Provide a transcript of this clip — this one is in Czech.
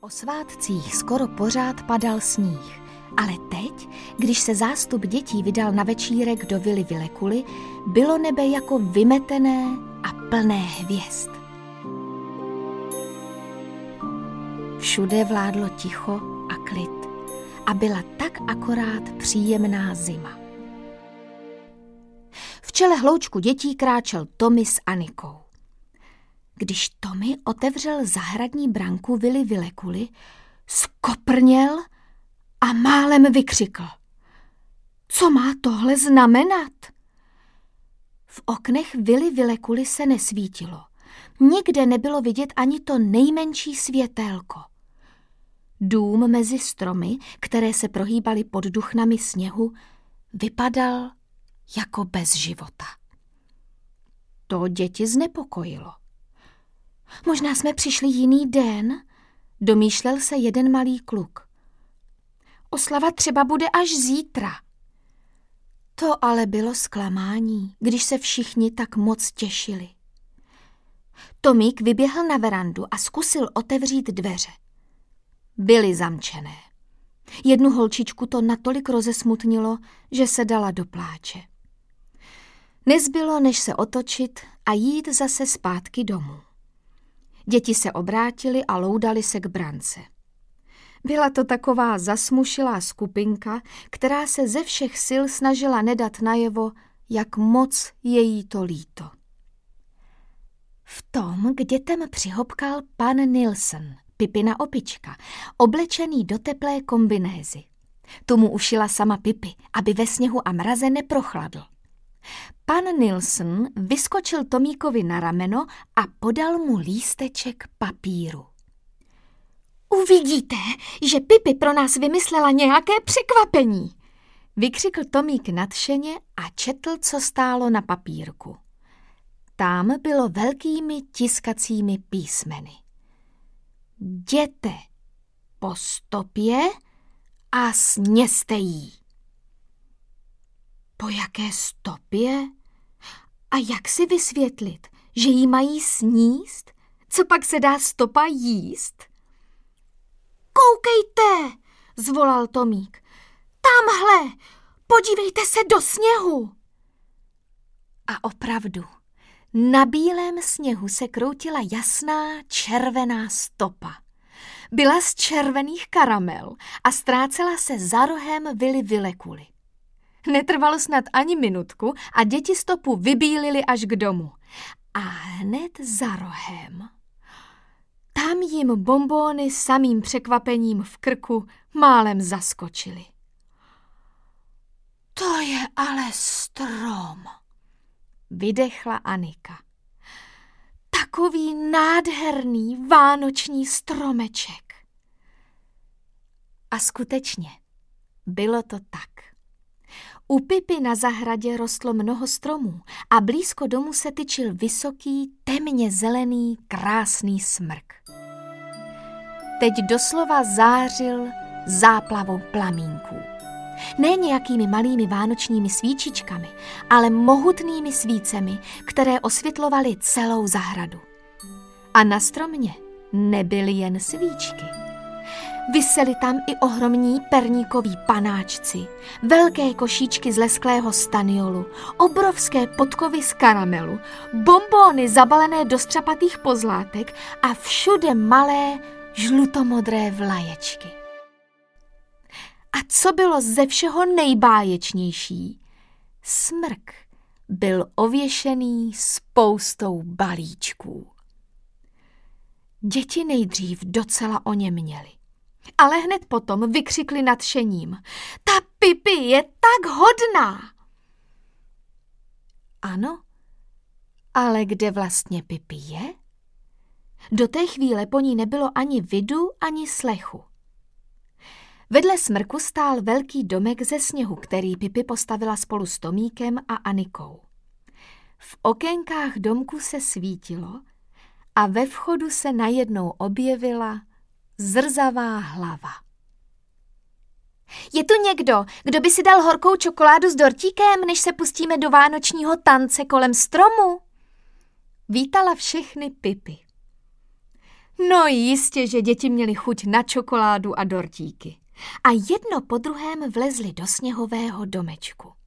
O svátcích skoro pořád padal sníh, ale teď, když se zástup dětí vydal na večírek do vily Vilekuly, bylo nebe jako vymetené a plné hvězd. Všude vládlo ticho a klid a byla tak akorát příjemná zima. V čele hloučku dětí kráčel Tommy s Anikou. Když Tommy otevřel zahradní branku vily Vilekuly, skoprněl a málem vykřikl. Co má tohle znamenat? V oknech vily Vilekuly se nesvítilo. Nikde nebylo vidět ani to nejmenší světélko. Dům mezi stromy, které se prohýbaly pod duchnami sněhu, vypadal jako bez života. To děti znepokojilo. Možná jsme přišli jiný den, domýšlel se jeden malý kluk. Oslava třeba bude až zítra. To ale bylo zklamání, když se všichni tak moc těšili. Tomík vyběhl na verandu a zkusil otevřít dveře. Byly zamčené. Jednu holčičku to natolik rozesmutnilo, že se dala do pláče. Nezbylo, než se otočit a jít zase zpátky domů. Děti se obrátily a loudali se k brance. Byla to taková zasmušilá skupinka, která se ze všech sil snažila nedat najevo, jak moc je jí to líto. V tom k dětem přihopkal pan Nilsen, Pipina opička, oblečený do teplé kombinézy. Tu mu ušila sama Pipi, aby ve sněhu a mraze neprochladl. Pan Nilsen vyskočil Tomíkovi na rameno a podal mu lísteček papíru. Uvidíte, že Pipi pro nás vymyslela nějaké překvapení, vykřikl Tomík nadšeně a četl, co stálo na papírku. Tam bylo velkými tiskacími písmeny. Jděte po stopě a sněste jí. Po jaké stopě? A jak si vysvětlit, že jí mají sníst? Co pak se dá stopa jíst? Koukejte, zvolal Tomík. Tamhle, podívejte se do sněhu. A opravdu, na bílém sněhu se kroutila jasná červená stopa. Byla z červených karamel a ztrácela se za rohem vily Vilekuly. Netrvalo snad ani minutku a děti stopu vybílili až k domu. A hned za rohem, tam jim bonbóny samým překvapením v krku málem zaskočily. To je ale strom, vydechla Anika. Takový nádherný vánoční stromeček. A skutečně, bylo to tak. U Pipy na zahradě rostlo mnoho stromů a blízko domu se tyčil vysoký, temně zelený, krásný smrk. Teď doslova zářil záplavou plamínků. Ne nějakými malými vánočními svíčičkami, ale mohutnými svícemi, které osvětlovaly celou zahradu. A na stromě nebyly jen svíčky. Visely tam i ohromní perníkoví panáčci, velké košíčky z lesklého staniolu, obrovské podkovy z karamelu, bonbóny zabalené do střapatých pozlátek a všude malé žlutomodré vlaječky. A co bylo ze všeho nejbáječnější? Smrk byl ověšený spoustou balíčků. Děti nejdřív docela oněměly. Ale hned potom vykřikli nadšením. Ta Pipi je tak hodná! Ano, ale kde vlastně Pipi je? Do té chvíle po ní nebylo ani vidu, ani slechu. Vedle smrku stál velký domek ze sněhu, který Pipi postavila spolu s Tomíkem a Anikou. V okénkách domku se svítilo a ve vchodu se najednou objevila zrzavá hlava. Je tu někdo, kdo by si dal horkou čokoládu s dortíkem, než se pustíme do vánočního tance kolem stromu? Vítala všechny Pipi. No jistě, že děti měly chuť na čokoládu a dortíky. A jedno po druhém vlezli do sněhového domečku.